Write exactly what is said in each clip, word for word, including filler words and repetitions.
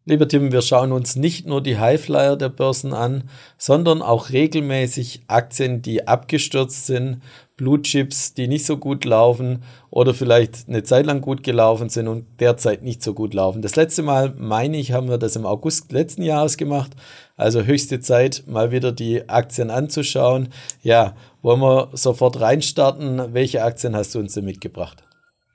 Lieber Tim, wir schauen uns nicht nur die Highflyer der Börsen an, sondern auch regelmäßig Aktien, die abgestürzt sind, Blue Chips, die nicht so gut laufen oder vielleicht eine Zeit lang gut gelaufen sind und derzeit nicht so gut laufen. Das letzte Mal, meine ich, haben wir das im August letzten Jahres gemacht. Also höchste Zeit, mal wieder die Aktien anzuschauen. Ja, wollen wir sofort reinstarten? Welche Aktien hast du uns denn mitgebracht?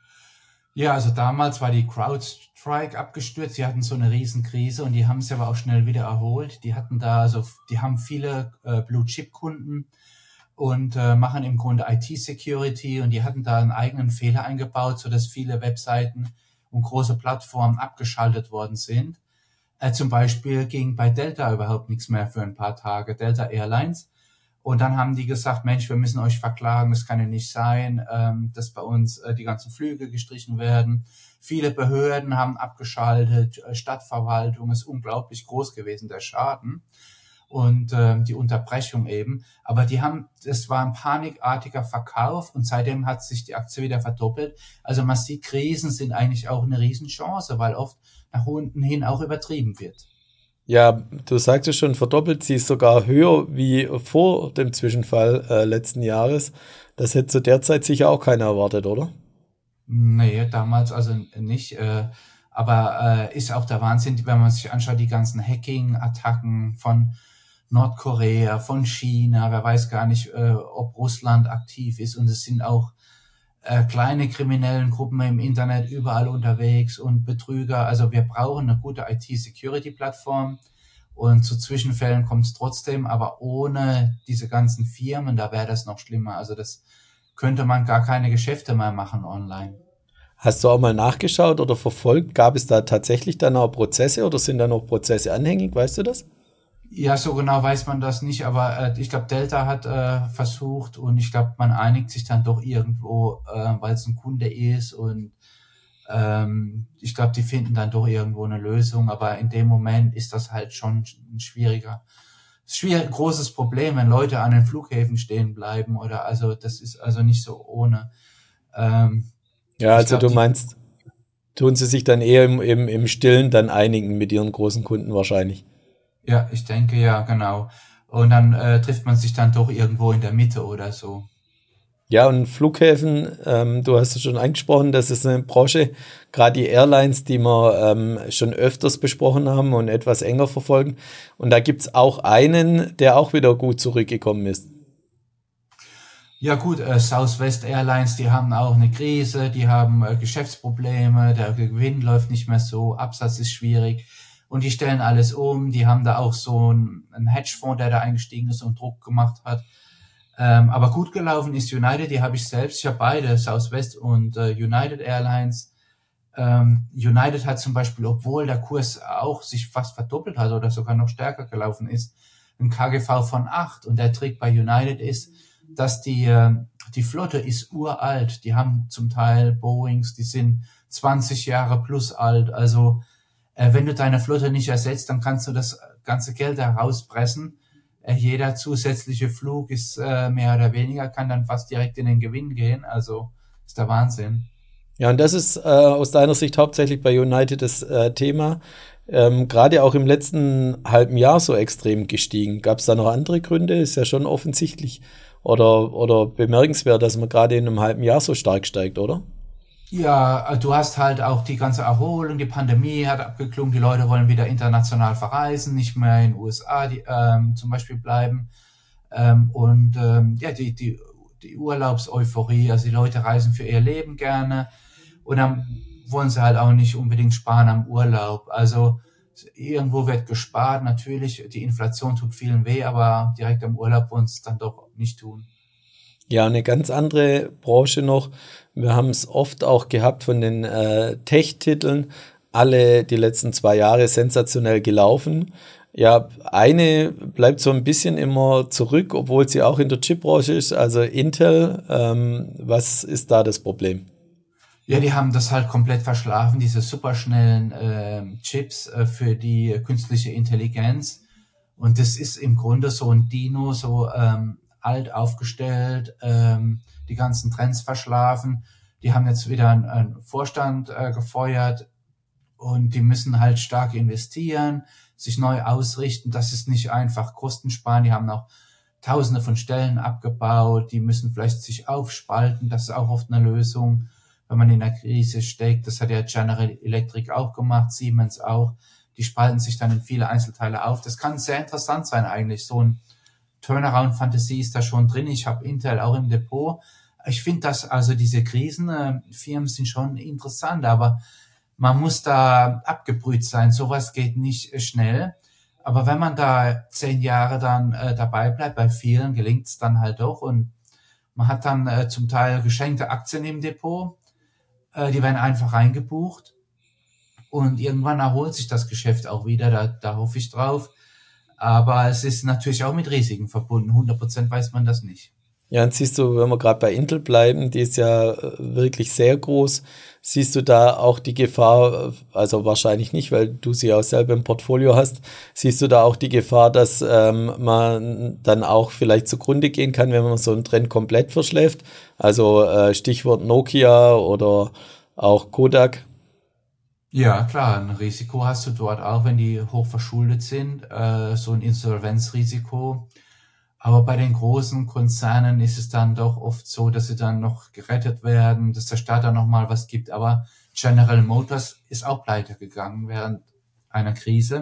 Ja, also damals war die CrowdStrike abgestürzt. Die hatten so eine Riesenkrise und die haben sich aber auch schnell wieder erholt. Die hatten da, also die haben viele äh, Blue-Chip-Kunden und äh, machen im Grunde I T-Security und die hatten da einen eigenen Fehler eingebaut, sodass viele Webseiten und große Plattformen abgeschaltet worden sind. Äh, zum Beispiel ging bei Delta überhaupt nichts mehr für ein paar Tage, Delta Airlines. Und dann haben die gesagt, Mensch, wir müssen euch verklagen, das kann ja nicht sein, ähm, dass bei uns äh, die ganzen Flüge gestrichen werden. Viele Behörden haben abgeschaltet, äh, Stadtverwaltung ist unglaublich groß gewesen, der Schaden und ähm, die Unterbrechung eben. Aber die haben, das war ein panikartiger Verkauf und seitdem hat sich die Aktie wieder verdoppelt. Also man sieht, Krisen sind eigentlich auch eine Riesenchance, weil oft nach unten hin auch übertrieben wird. Ja, du sagtest schon, verdoppelt sie ist sogar höher wie vor dem Zwischenfall äh, letzten Jahres. Das hätte zu der Zeit sicher auch keiner erwartet, oder? Nee, damals also nicht. Äh, aber äh, ist auch der Wahnsinn, wenn man sich anschaut, die ganzen Hacking-Attacken von Nordkorea, von China, wer weiß gar nicht, äh, ob Russland aktiv ist. Und es sind auch äh, kleine kriminellen Gruppen im Internet überall unterwegs und Betrüger. Also wir brauchen eine gute I T-Security-Plattform. Und zu Zwischenfällen kommt es trotzdem, aber ohne diese ganzen Firmen, da wäre das noch schlimmer. Also das könnte man gar keine Geschäfte mehr machen online. Hast du auch mal nachgeschaut oder verfolgt? Gab es da tatsächlich dann auch Prozesse oder sind da noch Prozesse anhängig? Weißt du das? Ja, so genau weiß man das nicht, aber äh, ich glaube, Delta hat äh, versucht und ich glaube, man einigt sich dann doch irgendwo, äh, weil es ein Kunde ist und ähm, ich glaube, die finden dann doch irgendwo eine Lösung, aber in dem Moment ist das halt schon ein schwieriger, schwierig, großes Problem, wenn Leute an den Flughäfen stehen bleiben oder also das ist also nicht so ohne. Ähm, Ja, ich also glaube, du die, meinst, tun sie sich dann eher im, im, im Stillen dann einigen mit ihren großen Kunden wahrscheinlich. ja, ich denke ja, genau. Und dann äh, trifft man sich dann doch irgendwo in der Mitte oder so. Ja, und Flughäfen, ähm, du hast es schon angesprochen, das ist eine Branche, gerade die Airlines, die wir ähm, schon öfters besprochen haben und etwas enger verfolgen. Und da gibt's auch einen, der auch wieder gut zurückgekommen ist. Ja gut, äh, Southwest Airlines, die haben auch eine Krise, die haben äh, Geschäftsprobleme, der Gewinn läuft nicht mehr so, Absatz ist schwierig und die stellen alles um. Die haben da auch so einen, einen Hedgefonds, der da eingestiegen ist und Druck gemacht hat. Ähm, aber gut gelaufen ist United, die habe ich selbst, ich habe beide, Southwest und äh, United Airlines. Ähm, United hat zum Beispiel, obwohl der Kurs auch sich fast verdoppelt hat oder sogar noch stärker gelaufen ist, ein K G V von acht. Und der Trick bei United ist, dass die, äh, die Flotte ist uralt. Die haben zum Teil Boeings, die sind zwanzig Jahre plus alt. Also äh, wenn du deine Flotte nicht ersetzt, dann kannst du das ganze Geld herauspressen. Äh, jeder zusätzliche Flug ist äh, mehr oder weniger, kann dann fast direkt in den Gewinn gehen. Also ist der Wahnsinn. Ja, und das ist äh, aus deiner Sicht hauptsächlich bei United das äh, Thema. Ähm, gerade auch im letzten halben Jahr so extrem gestiegen. Gab es da noch andere Gründe? Ist ja schon offensichtlich oder, oder bemerkenswert, dass man gerade in einem halben Jahr so stark steigt, oder? Ja, du hast halt auch die ganze Erholung, die Pandemie hat abgeklungen, die Leute wollen wieder international verreisen, nicht mehr in den U S A die, ähm, zum Beispiel bleiben. Ähm, und ähm, ja, die, die, die Urlaubseuphorie, also die Leute reisen für ihr Leben gerne und dann wollen sie halt auch nicht unbedingt sparen am Urlaub. Also irgendwo wird gespart, natürlich, die Inflation tut vielen weh, aber direkt am Urlaub wollen sie es dann doch nicht tun. Ja, eine ganz andere Branche noch. Wir haben es oft auch gehabt von den äh, Tech-Titeln. Alle die letzten zwei Jahre sensationell gelaufen. Ja, eine bleibt so ein bisschen immer zurück, obwohl sie auch in der Chipbranche ist, also Intel. Ähm, was ist da das Problem? Ja, die haben das halt komplett verschlafen, diese superschnellen ähm, Chips äh, für die künstliche Intelligenz. Und das ist im Grunde so ein Dino, so ähm, alt aufgestellt, ähm, die ganzen Trends verschlafen. Die haben jetzt wieder einen, einen Vorstand äh, gefeuert und die müssen halt stark investieren, sich neu ausrichten. Das ist nicht einfach Kosten sparen. Die haben auch Tausende von Stellen abgebaut. Die müssen vielleicht sich aufspalten. Das ist auch oft eine Lösung, wenn man in einer Krise steckt. Das hat ja General Electric auch gemacht, Siemens auch. Die spalten sich dann in viele Einzelteile auf. Das kann sehr interessant sein eigentlich. So ein Turnaround-Fantasie ist da schon drin. Ich habe Intel auch im Depot. Ich finde, dass also diese Krisenfirmen sind schon interessant, aber man muss da abgebrüht sein. Sowas geht nicht schnell. Aber wenn man da zehn Jahre dann äh, dabei bleibt, bei vielen gelingt es dann halt doch. Und man hat dann äh, zum Teil geschenkte Aktien im Depot. Äh, die werden einfach reingebucht. Und irgendwann erholt sich das Geschäft auch wieder. Da, da hoffe ich drauf. Aber es ist natürlich auch mit Risiken verbunden. hundert Prozent weiß man das nicht. Ja, und siehst du, wenn wir gerade bei Intel bleiben, die ist ja wirklich sehr groß, siehst du da auch die Gefahr, also wahrscheinlich nicht, weil du sie auch selber im Portfolio hast, siehst du da auch die Gefahr, dass ähm, man dann auch vielleicht zugrunde gehen kann, wenn man so einen Trend komplett verschläft? Also äh, Stichwort Nokia oder auch Kodak. Ja, klar, ein Risiko hast du dort auch, wenn die hoch verschuldet sind, äh, so ein Insolvenzrisiko. Aber bei den großen Konzernen ist es dann doch oft so, dass sie dann noch gerettet werden, dass der Staat dann nochmal was gibt. Aber General Motors ist auch pleite gegangen während einer Krise.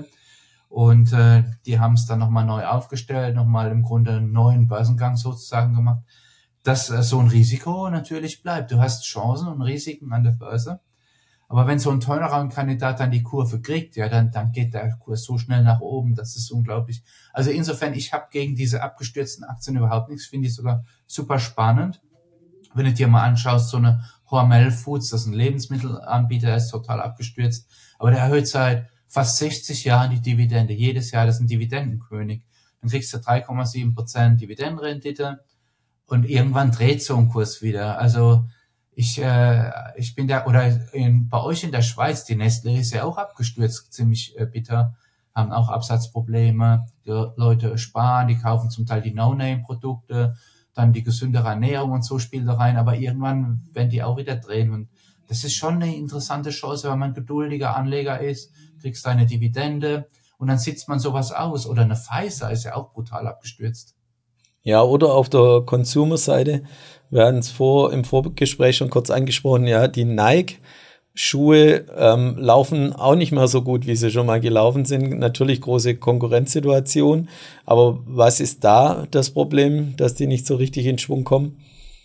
Und äh, die haben es dann nochmal neu aufgestellt, nochmal im Grunde einen neuen Börsengang sozusagen gemacht. Dass äh, so ein Risiko natürlich bleibt. Du hast Chancen und Risiken an der Börse. Aber wenn so ein Turnaround-Kandidat dann die Kurve kriegt, ja, dann, dann geht der Kurs so schnell nach oben, das ist unglaublich. Also insofern, ich habe gegen diese abgestürzten Aktien überhaupt nichts, finde ich sogar super spannend. Wenn du dir mal anschaust, so eine Hormel Foods, das ist ein Lebensmittelanbieter, der ist total abgestürzt, aber der erhöht seit fast sechzig Jahren die Dividende, jedes Jahr, das ist ein Dividendenkönig. Dann kriegst du drei Komma sieben Prozent Dividendenrendite und irgendwann dreht so ein Kurs wieder. Also Ich, äh, ich bin da, oder in, bei euch in der Schweiz, die Nestlé ist ja auch abgestürzt, ziemlich äh, bitter, haben auch Absatzprobleme, die Leute sparen, die kaufen zum Teil die No-Name-Produkte, dann die gesündere Ernährung und so spielt da rein, aber irgendwann werden die auch wieder drehen und das ist schon eine interessante Chance, wenn man geduldiger Anleger ist, kriegst du eine Dividende und dann sitzt man sowas aus, oder eine Pfizer ist ja auch brutal abgestürzt. Ja, oder auf der Consumer-Seite, wir hatten es vor, im Vorgespräch schon kurz angesprochen, ja, die Nike-Schuhe ähm, laufen auch nicht mehr so gut, wie sie schon mal gelaufen sind. Natürlich große Konkurrenzsituation, aber was ist da das Problem, dass die nicht so richtig in Schwung kommen?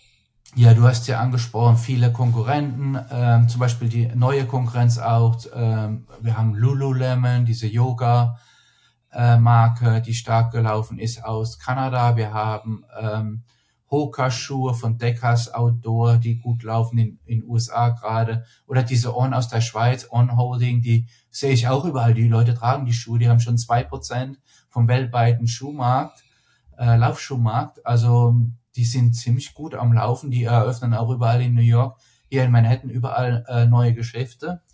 Ja, du hast ja angesprochen, viele Konkurrenten, ähm, zum Beispiel die neue Konkurrenz auch. Ähm, wir haben Lululemon, diese Yoga. Äh, Marke, die stark gelaufen ist aus Kanada. Wir haben ähm, Hoka-Schuhe von Deckers Outdoor, die gut laufen in in U S A gerade. Oder diese On aus der Schweiz, On Holding, die sehe ich auch überall. Die Leute tragen die Schuhe, die haben schon zwei Prozent vom weltweiten Schuhmarkt, äh, Laufschuhmarkt. Also die sind ziemlich gut am Laufen. Die eröffnen auch überall in New York, hier in Manhattan überall äh, neue Geschäfte.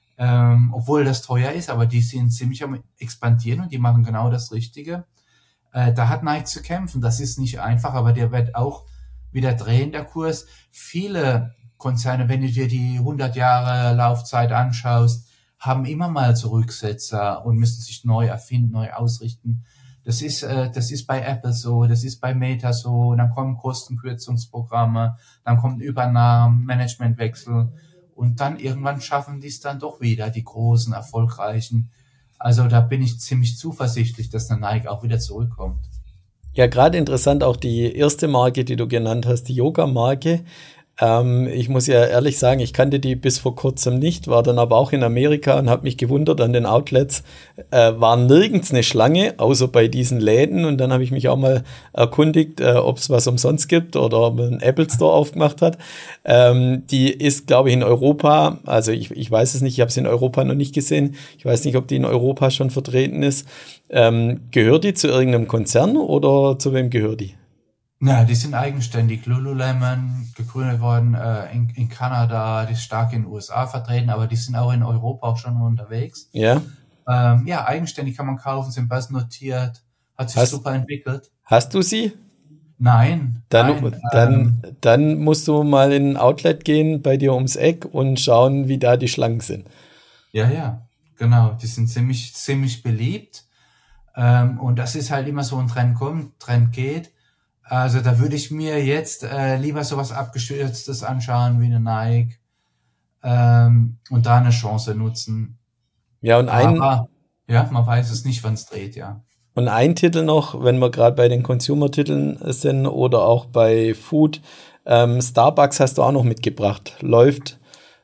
Ähm, obwohl das teuer ist, aber die sind ziemlich am expandieren und die machen genau das Richtige. Äh, da hat Nike zu kämpfen, das ist nicht einfach, aber der wird auch wieder drehen, der Kurs. Viele Konzerne, wenn du dir die hundert Jahre Laufzeit anschaust, haben immer mal so Rücksetzer und müssen sich neu erfinden, neu ausrichten. Das ist, äh, das ist bei Apple so, das ist bei Meta so, dann kommen Kostenkürzungsprogramme, dann kommen Übernahmen, Managementwechsel. Und dann irgendwann schaffen die es dann doch wieder, die großen, erfolgreichen. Also da bin ich ziemlich zuversichtlich, dass der Nike auch wieder zurückkommt. Ja, gerade interessant auch die erste Marke, die du genannt hast, die Yoga-Marke. Ähm, ich muss ja ehrlich sagen, ich kannte die bis vor kurzem nicht, war dann aber auch in Amerika und habe mich gewundert an den Outlets. Äh, war nirgends eine Schlange, außer bei diesen Läden. Und dann habe ich mich auch mal erkundigt, äh, ob es was umsonst gibt oder ob man einen Apple Store aufgemacht hat. Ähm, die ist, glaube ich, in Europa, also ich, ich weiß es nicht, ich habe sie in Europa noch nicht gesehen. Ich weiß nicht, ob die in Europa schon vertreten ist. Ähm, gehört die zu irgendeinem Konzern oder zu wem gehört die? Ja, die sind eigenständig. Lululemon, gegründet worden äh, in, in Kanada, die ist stark in den U S A vertreten, aber die sind auch in Europa auch schon unterwegs. Ja. Ähm, ja, eigenständig kann man kaufen, sind börsennotiert, hat sich Hast, super entwickelt. hast du sie? Nein, Dann, nein. dann, Ähm, dann musst du mal in ein Outlet gehen bei dir ums Eck und schauen, wie da die Schlangen sind. Ja, ja, genau. Die sind ziemlich, ziemlich beliebt. Ähm, und das ist halt immer so ein Trend kommt, Trend geht. Also da würde ich mir jetzt äh, lieber sowas Abgestürztes anschauen wie eine Nike ähm, und da eine Chance nutzen. Ja, und ein, Aber ja, man weiß es nicht, wann es dreht, ja. und ein Titel noch, wenn wir gerade bei den Consumer-Titeln sind oder auch bei Food, ähm, Starbucks hast du auch noch mitgebracht. Läuft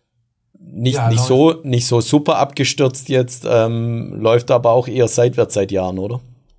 nicht, Ja, nicht läuft. so, nicht so super abgestürzt jetzt, ähm, läuft aber auch eher seitwärts seit Jahren, oder?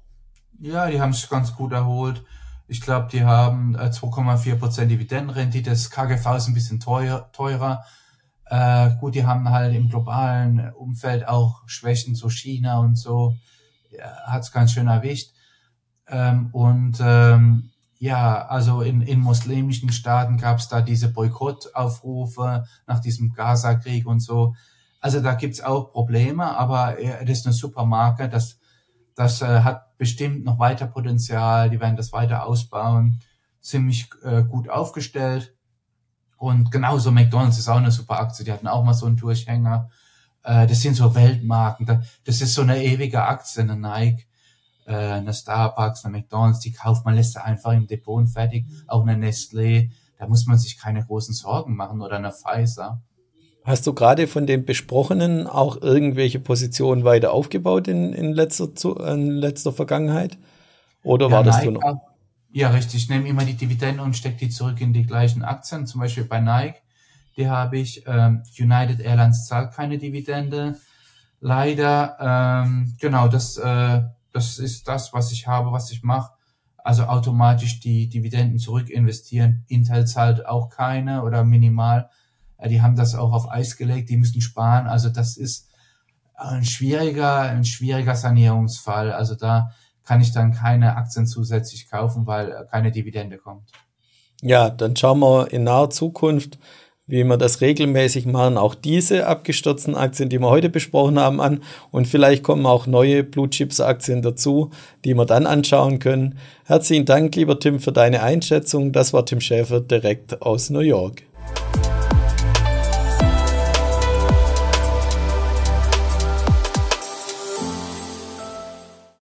Ja, die haben sich ganz gut erholt. Ich glaube, die haben äh, zwei Komma vier Prozent Dividendenrendite. Das K G V ist ein bisschen teuer, teurer. Äh, gut, die haben halt im globalen Umfeld auch Schwächen, so China und so. Ja, hat's ganz schön erwischt. Ähm, und ähm, ja, also in, in muslimischen Staaten gab's da diese Boykottaufrufe nach diesem Gaza-Krieg und so. Also da gibt's auch Probleme, aber äh, das ist eine super Marke. Das, das äh, hat bestimmt noch weiter Potenzial. Die werden das weiter ausbauen. Ziemlich äh, gut aufgestellt. Und genauso McDonald's ist auch eine super Aktie. Die hatten auch mal so einen Durchhänger. Äh, das sind so Weltmarken. Da- Das ist so eine ewige Aktie, eine Nike, äh, eine Starbucks, eine McDonald's. Die kauft man, lässt sie einfach im Depot und fertig. Auch eine Nestlé. Da muss man sich keine großen Sorgen machen. Oder eine Pfizer. Hast du gerade von den besprochenen auch irgendwelche Positionen weiter aufgebaut in, in letzter, Zu- in letzter Vergangenheit? Oder Ja, war das so Nike. noch? auch- Ja, richtig. Ich nehme immer die Dividenden und stecke die zurück in die gleichen Aktien. Zum Beispiel bei Nike. Die habe ich. Ähm, United Airlines zahlt keine Dividende. Leider, ähm, genau, das, äh, das ist das, was ich habe, was ich mache. Also automatisch die Dividenden zurück investieren. Intel zahlt auch keine oder minimal. Äh, die haben das auch auf Eis gelegt, die müssen sparen. Also das ist ein schwieriger, ein schwieriger Sanierungsfall. Also da kann ich dann keine Aktien zusätzlich kaufen, weil äh, keine Dividende kommt. Ja, dann schauen wir in naher Zukunft, wie wir das regelmäßig machen, auch diese abgestürzten Aktien, die wir heute besprochen haben, an. Und vielleicht kommen auch neue Blue Chips Aktien dazu, die wir dann anschauen können. Herzlichen Dank, lieber Tim, für deine Einschätzung. Das war Tim Schäfer direkt aus New York.